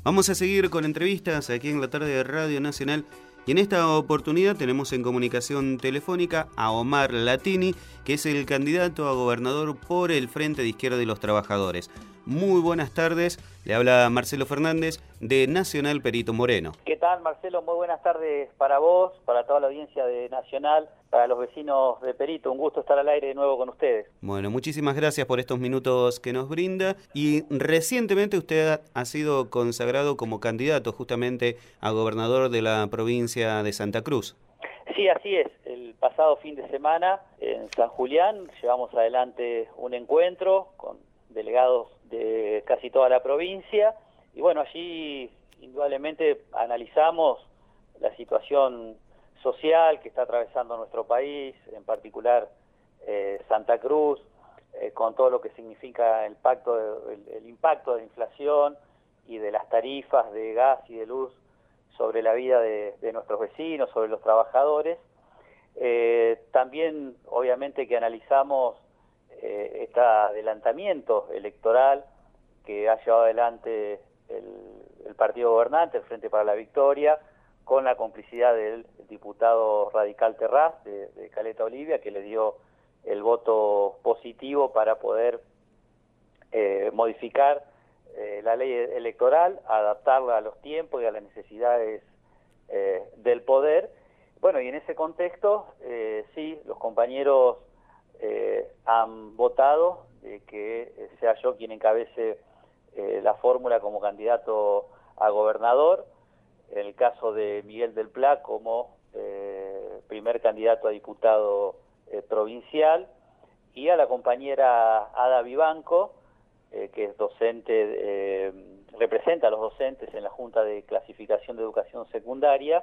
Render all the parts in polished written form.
Vamos a seguir con entrevistas aquí en la tarde de Radio Nacional y en esta oportunidad tenemos en comunicación telefónica a Omar Latini, que es el candidato a gobernador por el Frente de Izquierda y los Trabajadores. Muy buenas tardes, le habla Marcelo Fernández de Nacional Perito Moreno. ¿Qué tal, Marcelo? Muy buenas tardes para vos, para toda la audiencia de Nacional, para los vecinos de Perito. Un gusto estar al aire de nuevo con ustedes. Bueno, muchísimas gracias por estos minutos que nos brinda. Y recientemente usted ha sido consagrado como candidato justamente a gobernador de la provincia de Santa Cruz. Sí, así es. El pasado fin de semana en San Julián llevamos adelante un encuentro con delegados de casi toda la provincia y bueno, allí indudablemente analizamos la situación social que está atravesando nuestro país, en particular Santa Cruz, con todo lo que significa el impacto de la inflación y de las tarifas de gas y de luz sobre la vida de nuestros vecinos, sobre los trabajadores. También obviamente que analizamos este adelantamiento electoral que ha llevado adelante el partido gobernante, el Frente para la Victoria, con la complicidad del diputado radical Terraz de Caleta Olivia, que le dio el voto positivo para poder modificar la ley electoral, adaptarla a los tiempos y a las necesidades del poder. Bueno, y en ese contexto, sí, los compañeros han votado que sea yo quien encabece la fórmula como candidato a gobernador, en el caso de Miguel del Pla como primer candidato a diputado provincial, y a la compañera Ada Vivanco, que es docente, representa a los docentes en la Junta de Clasificación de Educación Secundaria,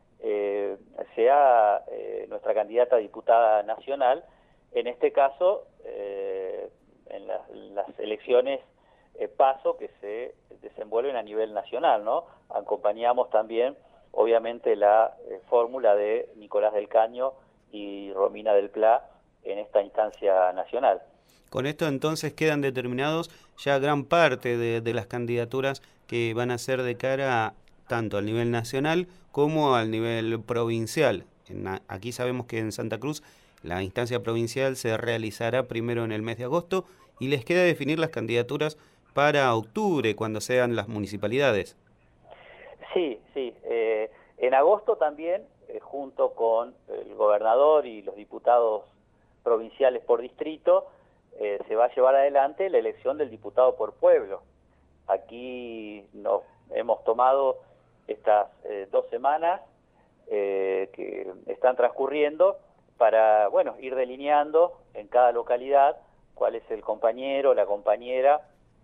sea nuestra candidata a diputada nacional, en este caso en las elecciones PASO que se desenvuelven a nivel nacional, ¿no? Acompañamos también, obviamente, la fórmula de Nicolás del Caño y Romina del Pla en esta instancia nacional. Con esto entonces quedan determinados ya gran parte de las candidaturas que van a ser de cara tanto al nivel nacional como al nivel provincial. Aquí sabemos que en Santa Cruz la instancia provincial se realizará primero en el mes de agosto y les queda definir las candidaturas para octubre, cuando sean las municipalidades. Sí. En agosto también, junto con el gobernador y los diputados provinciales por distrito, se va a llevar adelante la elección del diputado por pueblo. Aquí nos hemos tomado estas 2 semanas que están transcurriendo para, bueno, ir delineando en cada localidad cuál es el compañero, la compañera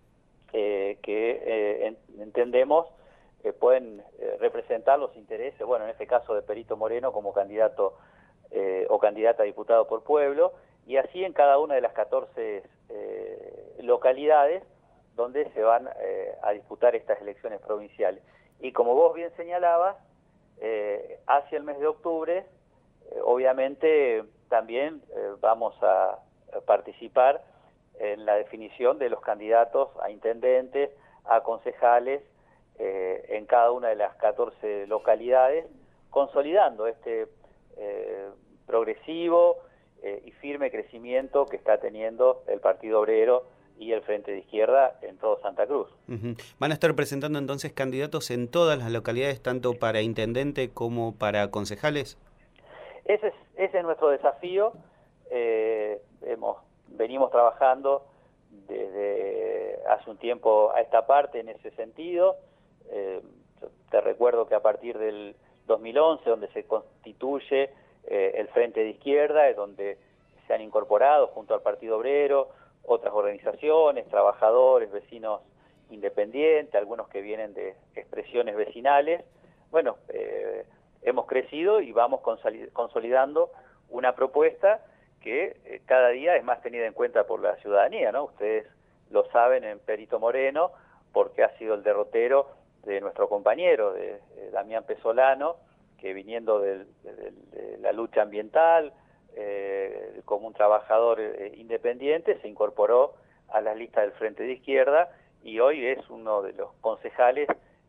que entendemos pueden representar los intereses, bueno, en este caso de Perito Moreno como candidato o candidata a diputado por pueblo, y así en cada una de las 14 localidades donde se van a disputar estas elecciones provinciales. Y como vos bien señalabas, hacia el mes de octubre, obviamente también vamos a participar en la definición de los candidatos a intendentes, a concejales, en cada una de las 14 localidades, consolidando este progresivo y firme crecimiento que está teniendo el Partido Obrero y el Frente de Izquierda en todo Santa Cruz. ¿Van a estar presentando entonces candidatos en todas las localidades, tanto para intendente como para concejales? Ese es nuestro desafío. Venimos trabajando desde hace un tiempo a esta parte en ese sentido. Te recuerdo que a partir del 2011, donde se constituye el Frente de Izquierda, es donde se han incorporado junto al Partido Obrero otras organizaciones, trabajadores, vecinos independientes, algunos que vienen de expresiones vecinales. Bueno, hemos crecido y vamos consolidando una propuesta que cada día es más tenida en cuenta por la ciudadanía, ¿no? Ustedes lo saben en Perito Moreno, porque ha sido el derrotero de nuestro compañero, de Damián Pesolano, que viniendo de la lucha ambiental, como un trabajador independiente, se incorporó a las listas del Frente de Izquierda y hoy es uno de los concejales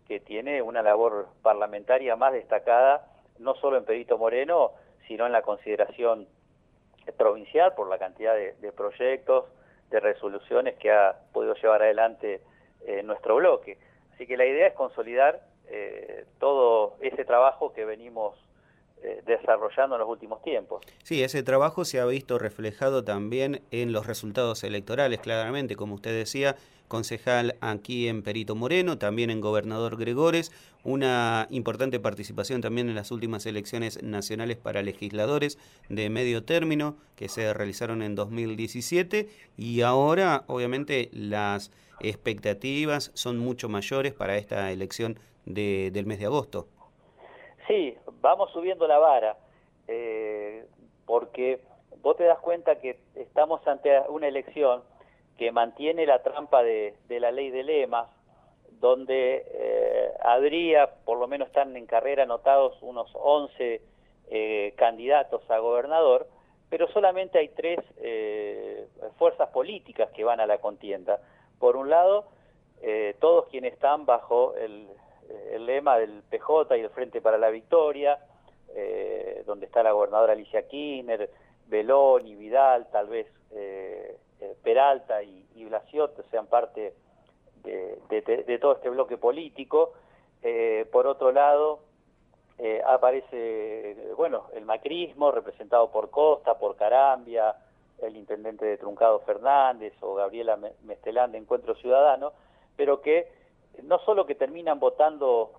que tiene una labor parlamentaria más destacada, no solo en Perito Moreno, sino en la consideración provincial por la cantidad de proyectos, de resoluciones que ha podido llevar adelante nuestro bloque. Así que la idea es consolidar todo ese trabajo que venimos desarrollando en los últimos tiempos. Sí, ese trabajo se ha visto reflejado también en los resultados electorales, claramente, como usted decía, concejal aquí en Perito Moreno, también en Gobernador Gregores, una importante participación también en las últimas elecciones nacionales para legisladores de medio término que se realizaron en 2017 y ahora, obviamente, las expectativas son mucho mayores para esta elección del mes de agosto. Sí, vamos subiendo la vara, porque vos te das cuenta que estamos ante una elección que mantiene la trampa de la ley de lemas, donde habría, por lo menos están en carrera anotados unos 11 candidatos a gobernador, pero solamente hay 3 fuerzas políticas que van a la contienda. Por un lado, todos quienes están bajo el lema del PJ y el Frente para la Victoria, donde está la gobernadora Alicia Kirchner, Belón y Vidal, tal vez Peralta y Blasiotte sean parte de todo este bloque político. Por otro lado, aparece el macrismo, representado por Costa, por Carambia, el intendente de Truncado Fernández o Gabriela Mestelán de Encuentro Ciudadano, pero que no solo que terminan votando,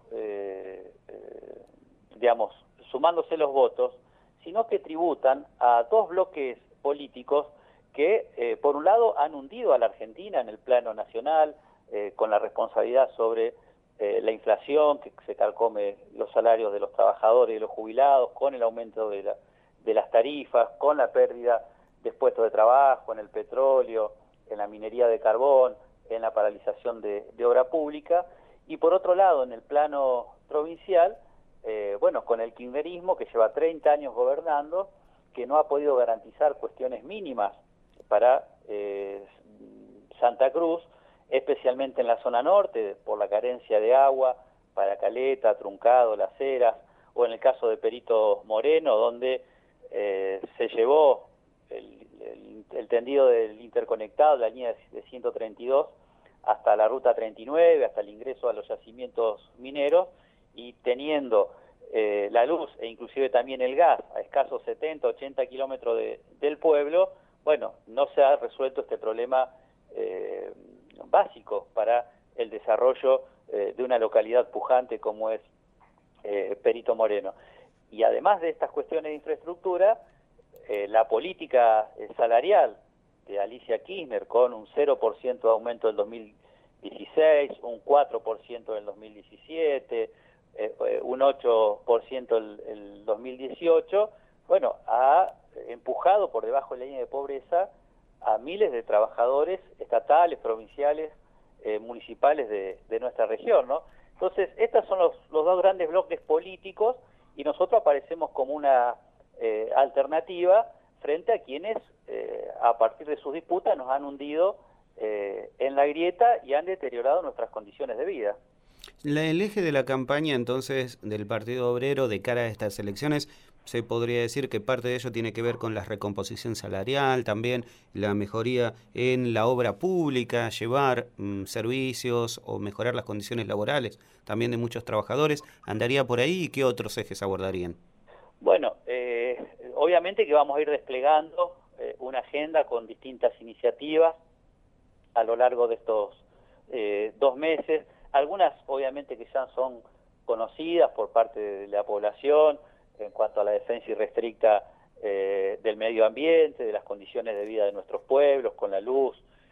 sumándose los votos, sino que tributan a 2 bloques políticos que, por un lado, han hundido a la Argentina en el plano nacional, con la responsabilidad sobre la inflación, que se carcome los salarios de los trabajadores y los jubilados, con el aumento de las tarifas, con la pérdida de puestos de trabajo en el petróleo, en la minería de carbón, en la paralización de obra pública, y por otro lado, en el plano provincial, con el kirchnerismo que lleva 30 años gobernando, que no ha podido garantizar cuestiones mínimas para Santa Cruz, especialmente en la zona norte, por la carencia de agua, para Caleta, Truncado, Las Heras, o en el caso de Perito Moreno, donde se llevó el tendido del interconectado, la línea de 132, hasta la ruta 39, hasta el ingreso a los yacimientos mineros, y teniendo la luz e inclusive también el gas a escasos 70, 80 kilómetros del pueblo, no se ha resuelto este problema básico para el desarrollo de una localidad pujante como es Perito Moreno. Y además de estas cuestiones de infraestructura, la política salarial de Alicia Kirchner, con un 0% de aumento del 2016, un 4% del 2017, un 8% el 2018, ha empujado por debajo de la línea de pobreza a miles de trabajadores estatales, provinciales, municipales de nuestra región, ¿no? Entonces, estos son los 2 grandes bloques políticos y nosotros aparecemos como una alternativa frente a quienes, a partir de sus disputas, nos han hundido en la grieta y han deteriorado nuestras condiciones de vida. El eje de la campaña, entonces, del Partido Obrero de cara a estas elecciones, se podría decir que parte de ello tiene que ver con la recomposición salarial, también la mejoría en la obra pública, llevar servicios o mejorar las condiciones laborales también de muchos trabajadores. ¿Andaría por ahí y qué otros ejes abordarían? Obviamente que vamos a ir desplegando una agenda con distintas iniciativas a lo largo de estos 2 meses, algunas obviamente que ya son conocidas por parte de la población en cuanto a la defensa irrestricta del medio ambiente, de las condiciones de vida de nuestros pueblos, con la luz,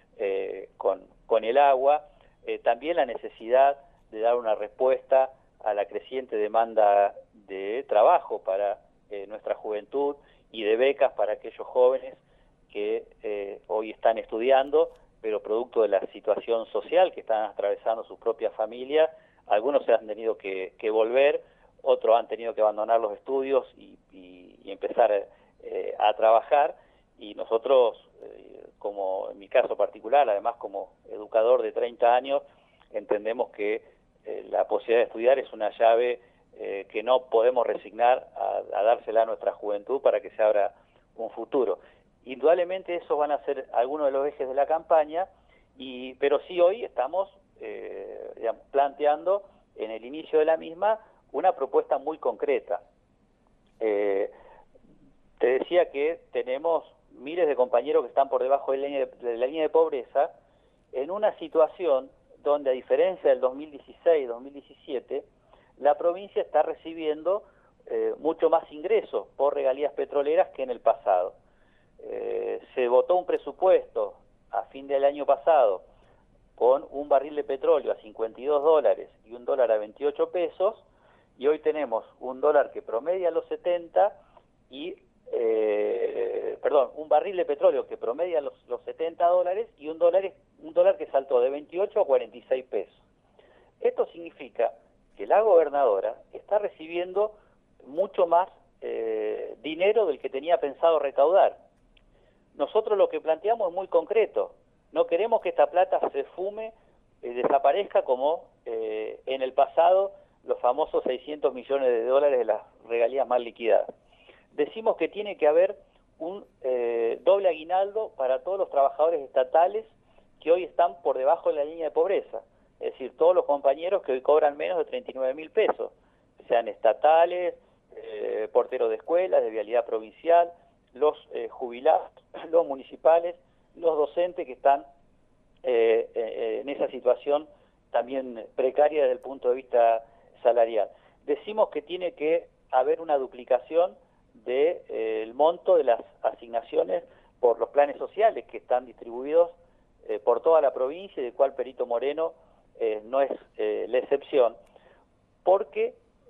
con el agua, también la necesidad de dar una respuesta a la creciente demanda de trabajo para nuestra juventud y de becas para aquellos jóvenes que hoy están estudiando, pero producto de la situación social que están atravesando sus propias familias, algunos se han tenido que volver, otros han tenido que abandonar los estudios y empezar a trabajar, y nosotros, como en mi caso particular, además como educador de 30 años, entendemos que la posibilidad de estudiar es una llave que no podemos resignar a dársela a nuestra juventud para que se abra un futuro. Indudablemente esos van a ser algunos de los ejes de la campaña, pero sí hoy estamos digamos, planteando en el inicio de la misma una propuesta muy concreta. Te decía que tenemos miles de compañeros que están por debajo de la línea de pobreza en una situación donde, a diferencia del 2016-2017, la provincia está recibiendo mucho más ingresos por regalías petroleras que en el pasado. Se votó un presupuesto a fin del año pasado con un barril de petróleo a $52 y un dólar a 28 pesos, y hoy tenemos un dólar que promedia los 70 y un barril de petróleo que promedia los $70 y un dólar que saltó de 28 a 46 pesos. Esto significa que la gobernadora está recibiendo mucho más dinero del que tenía pensado recaudar. Nosotros lo que planteamos es muy concreto. No queremos que esta plata se fume, desaparezca como en el pasado los famosos 600 millones de dólares de las regalías mal liquidadas. Decimos que tiene que haber un doble aguinaldo para todos los trabajadores estatales que hoy están por debajo de la línea de pobreza. Es decir, todos los compañeros que hoy cobran menos de 39.000 pesos, sean estatales, porteros de escuelas, de vialidad provincial, los jubilados, los municipales, los docentes que están en esa situación también precaria desde el punto de vista salarial. Decimos que tiene que haber una duplicación del monto de las asignaciones por los planes sociales que están distribuidos por toda la provincia, y del cual Perito Moreno no es la excepción, porque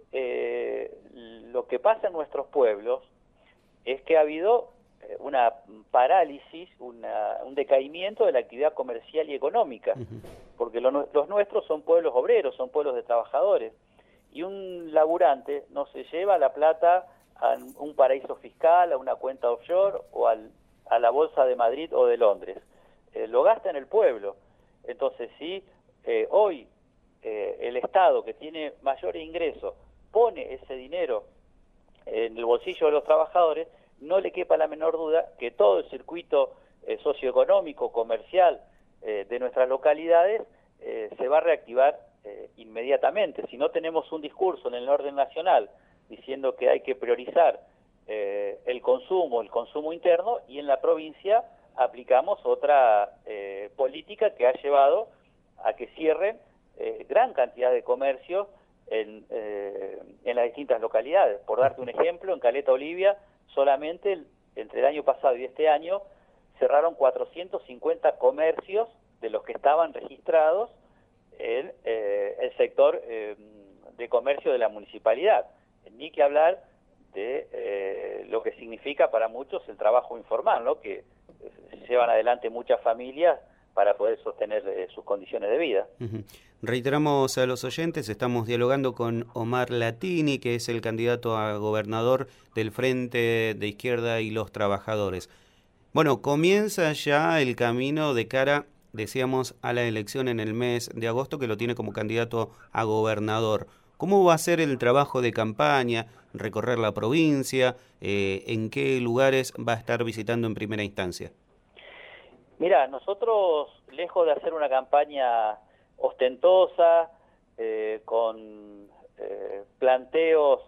lo que pasa en nuestros pueblos es que ha habido una parálisis, un decaimiento de la actividad comercial y económica, porque los nuestros son pueblos obreros, son pueblos de trabajadores, y un laburante no se lleva la plata a un paraíso fiscal, a una cuenta offshore o a la bolsa de Madrid o de Londres, lo gasta en el pueblo. Entonces, si hoy el Estado, que tiene mayores ingresos, pone ese dinero en el bolsillo de los trabajadores, no le quepa la menor duda que todo el circuito socioeconómico, comercial de nuestras localidades se va a reactivar inmediatamente. Si no tenemos un discurso en el orden nacional diciendo que hay que priorizar el consumo interno, y en la provincia aplicamos otra política que ha llevado a que cierren gran cantidad de comercios en las distintas localidades. Por darte un ejemplo, en Caleta Olivia, solamente entre el año pasado y este año cerraron 450 comercios de los que estaban registrados en el sector de comercio de la municipalidad. Ni que hablar de lo que significa para muchos el trabajo informal, ¿no? Que llevan adelante muchas familias para poder sostener sus condiciones de vida. Reiteramos a los oyentes, estamos dialogando con Omar Latini, que es el candidato a gobernador del Frente de Izquierda y los Trabajadores. Bueno, comienza ya el camino de cara, decíamos, a la elección en el mes de agosto, que lo tiene como candidato a gobernador. ¿Cómo va a ser el trabajo de campaña, recorrer la provincia? ¿En qué lugares va a estar visitando en primera instancia? Mira, nosotros, lejos de hacer una campaña ostentosa, con planteos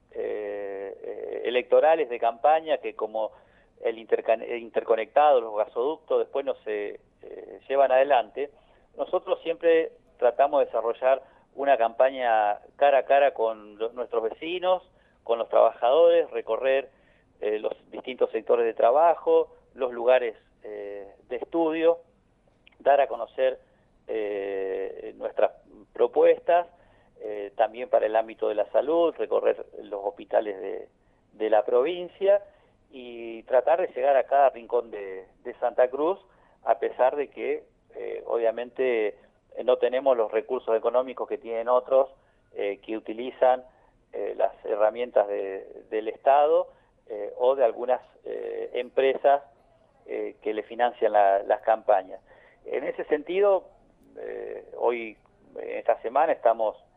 electorales de campaña que, como el interconectado, los gasoductos, después no se llevan adelante, nosotros siempre tratamos de desarrollar una campaña cara a cara con nuestros vecinos, con los trabajadores, recorrer los distintos sectores de trabajo, los lugares de estudio, dar a conocer nuestras propuestas, también para el ámbito de la salud, recorrer los hospitales de la provincia y tratar de llegar a cada rincón de Santa Cruz, a pesar de que obviamente no tenemos los recursos económicos que tienen otros que utilizan las herramientas del Estado o de algunas empresas que le financian las campañas. En ese sentido, hoy, esta semana, estamos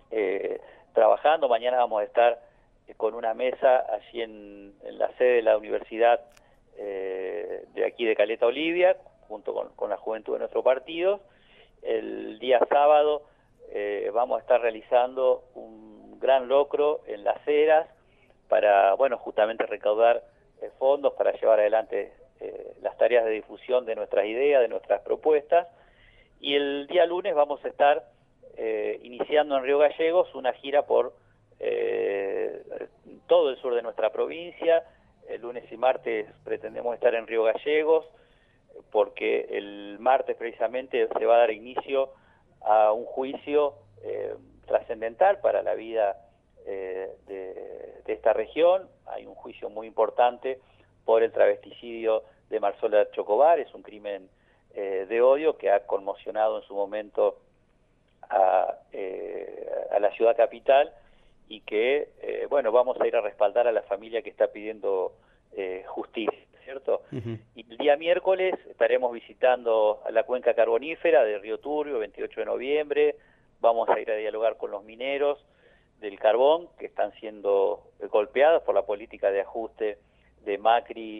trabajando. Mañana vamos a estar con una mesa allí en la sede de la universidad de aquí de Caleta Olivia, junto con la juventud de nuestro partido. El día sábado vamos a estar realizando un gran locro en Las Heras para, bueno, justamente recaudar fondos para llevar adelante las tareas de difusión de nuestras ideas, de nuestras propuestas. Y el día lunes vamos a estar iniciando en Río Gallegos una gira por todo el sur de nuestra provincia. El lunes y martes pretendemos estar en Río Gallegos, porque el martes precisamente se va a dar inicio a un juicio trascendental para la vida de esta región. Hay un juicio muy importante por el travesticidio de Marcela Chocobar. Es un crimen de odio que ha conmocionado en su momento a la ciudad capital, y que, bueno, vamos a ir a respaldar a la familia que está pidiendo justicia, ¿cierto? Y el día miércoles estaremos visitando a la cuenca carbonífera de Río Turbio, 28 de noviembre. Vamos a ir a dialogar con los mineros del carbón que están siendo golpeados por la política de ajuste de Macri,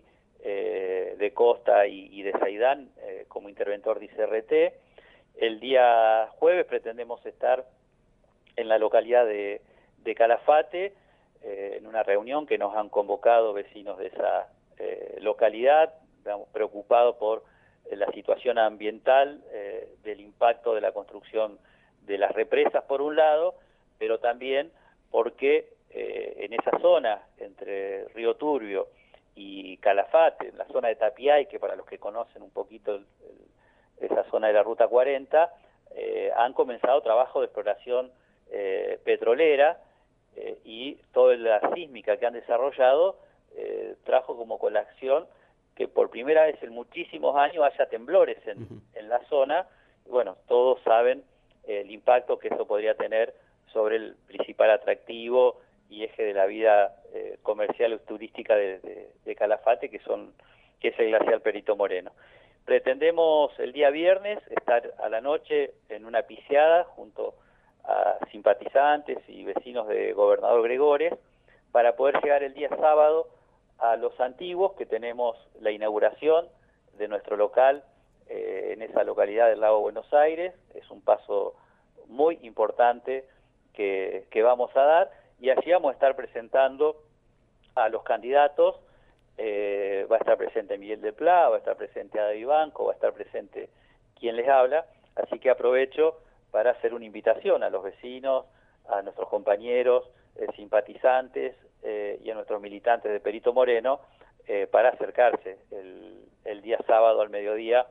de Costa y de Saidán como interventor de ICRT. El día jueves pretendemos estar en la localidad de Calafate, en una reunión que nos han convocado vecinos de esa localidad, preocupados por la situación ambiental, del impacto de la construcción de las represas por un lado, pero también porque en esa zona, entre Río Turbio y Calafate, en la zona de Tapiay, que para los que conocen un poquito esa zona de la Ruta 40, han comenzado trabajos de exploración petrolera, y toda la sísmica que han desarrollado trajo como colación que por primera vez en muchísimos años haya temblores en la zona. Bueno, todos saben el impacto que eso podría tener sobre el principal atractivo y eje de la vida comercial y turística de Calafate, que es el glaciar Perito Moreno. Pretendemos el día viernes estar a la noche en una piciada junto a simpatizantes y vecinos de Gobernador Gregores, para poder llegar el día sábado a Los Antiguos, que tenemos la inauguración de nuestro local en esa localidad del Lago Buenos Aires. Es un paso muy importante que vamos a dar, y allí vamos a estar presentando a los candidatos. Va a estar presente Miguel de Pla, va a estar presente Ada Vivanco, va a estar presente quien les habla, así que aprovecho para hacer una invitación a los vecinos, a nuestros compañeros simpatizantes y a nuestros militantes de Perito Moreno para acercarse el día sábado al mediodía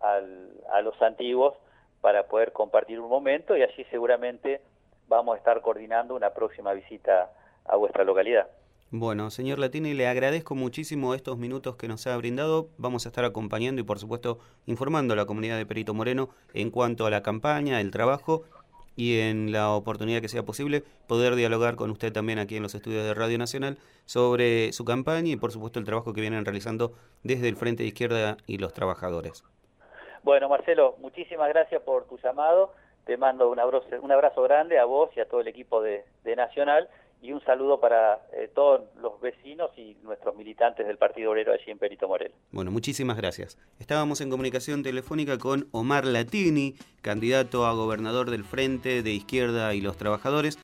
a Los Antiguos para poder compartir un momento, y allí seguramente vamos a estar coordinando una próxima visita a vuestra localidad. Bueno, señor Latini, le agradezco muchísimo estos minutos que nos ha brindado. Vamos a estar acompañando y, por supuesto, informando a la comunidad de Perito Moreno en cuanto a la campaña, el trabajo, y en la oportunidad que sea posible poder dialogar con usted también aquí en los estudios de Radio Nacional sobre su campaña y, por supuesto, el trabajo que vienen realizando desde el Frente de Izquierda y los Trabajadores. Bueno, Marcelo, muchísimas gracias por tu llamado. Te mando un abrazo grande a vos y a todo el equipo de Nacional, y un saludo para todos los vecinos y nuestros militantes del Partido Obrero allí en Perito Moreno. Bueno, muchísimas gracias. Estábamos en comunicación telefónica con Omar Latini, candidato a gobernador del Frente de Izquierda y los Trabajadores.